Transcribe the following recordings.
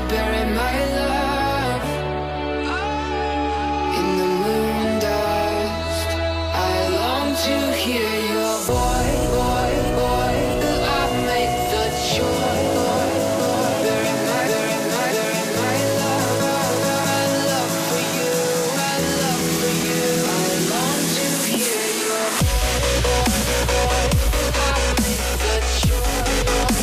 bury my love in the moon dust. I long to hear your voice, that I make the choice. Bury my love for you, my love for you. I long to hear your voice, that I make the choice.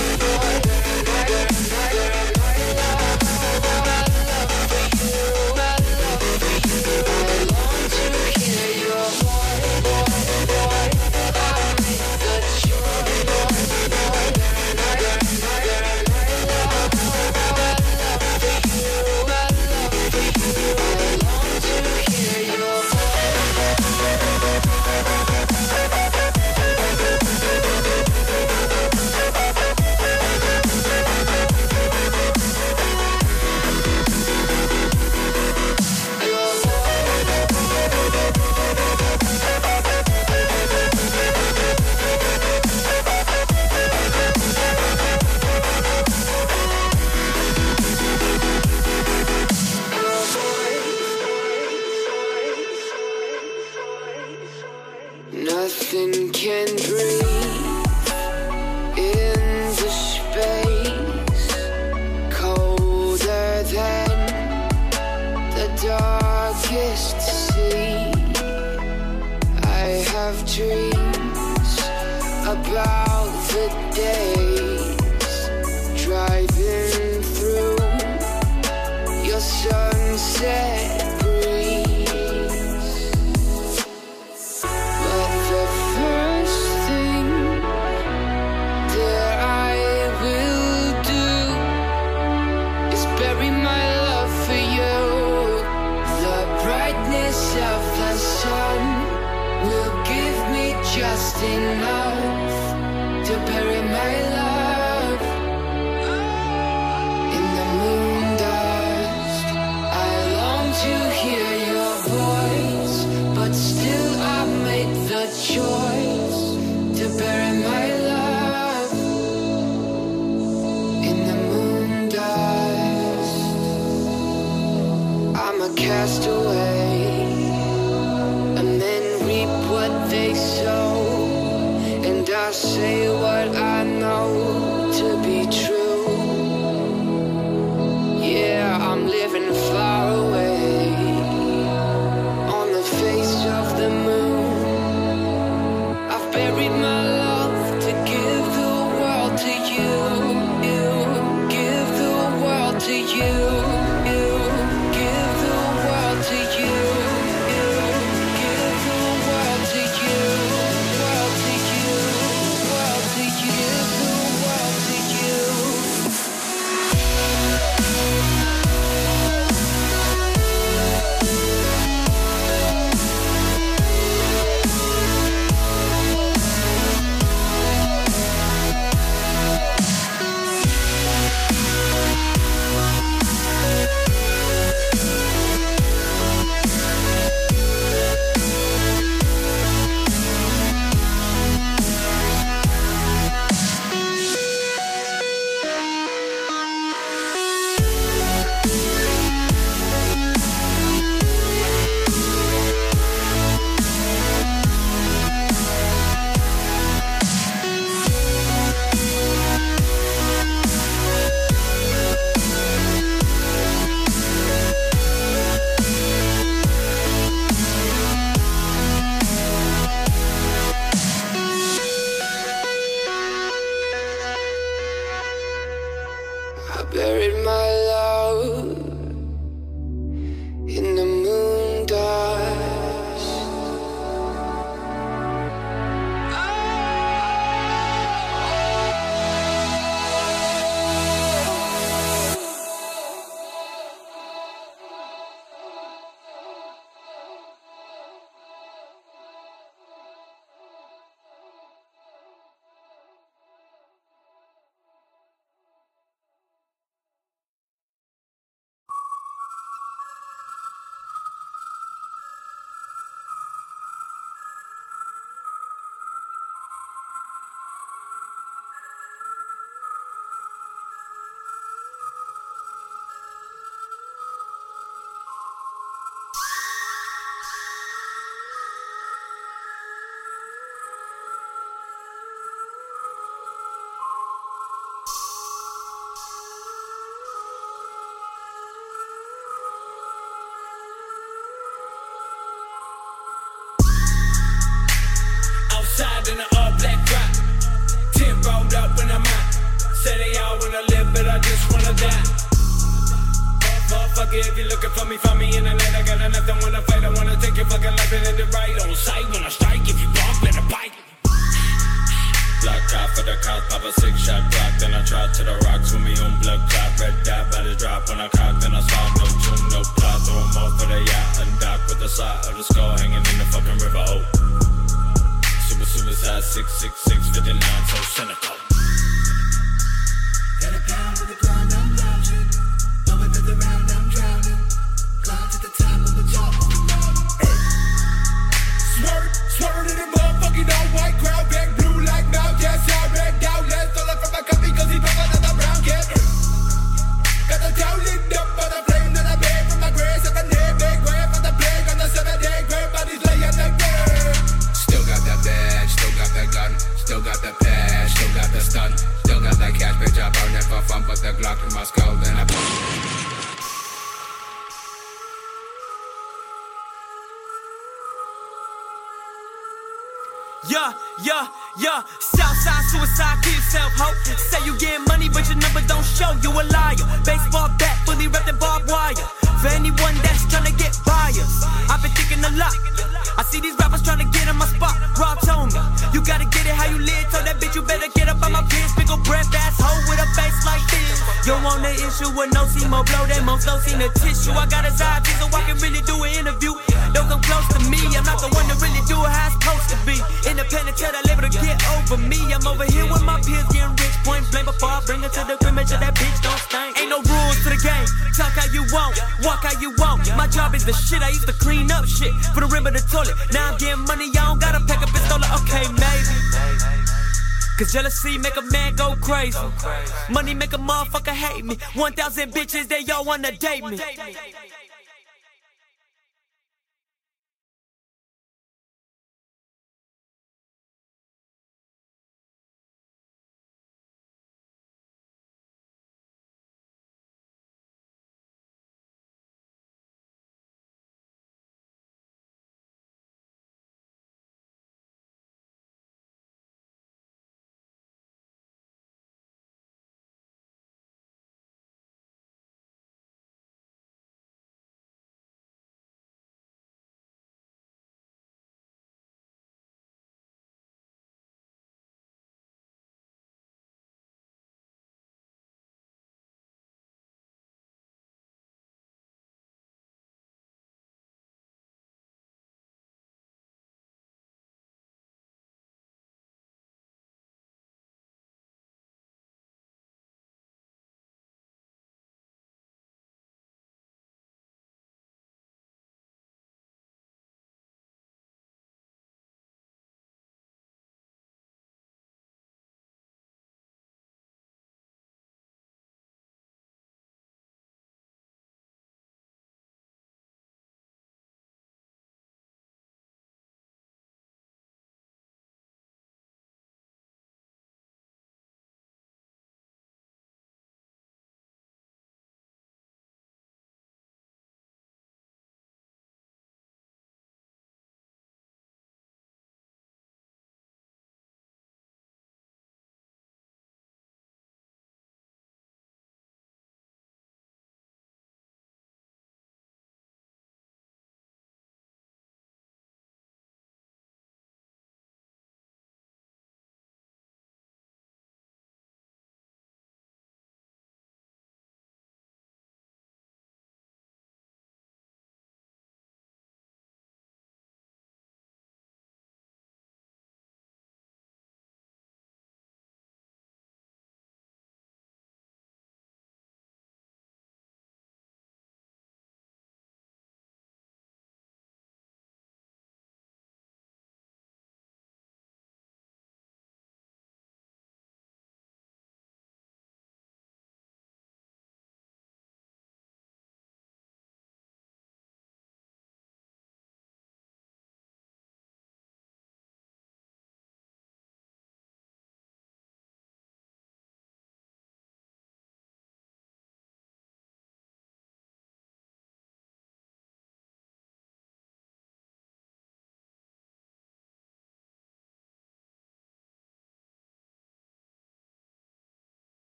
Nothing can breathe into space colder than the darkest sea. I have dreams about the days driving through your sunset breeze. But the first thing that I will do is bury my love for you. The brightness of the sun will give me just enough to bury my love in the moon dust. I long to hear your voice, but still I make the choice to bury my love in the moon dust. I'm a castaway, and men reap what they sow, and I say what I know to be true. Yeah, I'm living far away on the face of the moon. I've buried my love to give the world to you. You give the world to you. You give the world to you. You give the world to you. World to you. World to you. that. Motherfucker, if you're looking for me, find me in the night. I got nothing, wanna fight, I wanna take your fucking life and end it right on sight. When I strike, if you bump, better bite. Block out for the cops, pop a 6-shot block. Then I try to the rocks with me on blood clot. Red dot, body drop when I cock. Then I slide, no tune, no plot. Throw 'em off for the yacht and dock with the side of the skull hanging in the fucking river. Oh, suicide 666 59, so cynical. Got a pound to the ground, I'm lounging. Going to the round, I'm drowning. Climb to the top of the top of the mountain. Swerve in the motherfucking all white crowd. Back blue like now, yes, I red down. Let's all up from my cup because he tougher than the brown cat. Got the town lit up by the flame that I made from my grave. 7-day big grave on the plague on the 7-day grave. Bodies laying the grave. Still got that badge, still got that gun, still got the patch, still got the stun, still got that cash, bitch, I burn it for fun, but the Glock in my skull, then I Yeah, Southside suicide, kill yourself, ho. Say you getting money, but your number don't show, you a liar. Baseball bat, fully wrapped in barbed wire. For anyone that's tryna get buyers, I've been thinking a lot. I see these rappers tryna get in my spot. Rob told me, you gotta get it how you live. Told that bitch you better get up on my biz. Big ol' breath ass hoe with a face like this. You want the issue with no more blow that most don't see the tissue. I got his eyes so I can really do an interview. Don't come close to me, I'm not the one to really do it how it's supposed to be. Independent till I live to get over me. I'm over here with my peers getting rich. Point blank before I bring her to the crib, make sure that bitch don't stink. Ain't no rules to the game. Talk how you want, walk how you want. My job is the shit. I used to clean up shit for the rim of the toilet. Now I'm getting money, I don't gotta pack a pistol. Okay, maybe. Cause jealousy make a man go crazy. Money make a motherfucker hate me. 1,000 bitches, they all wanna date me.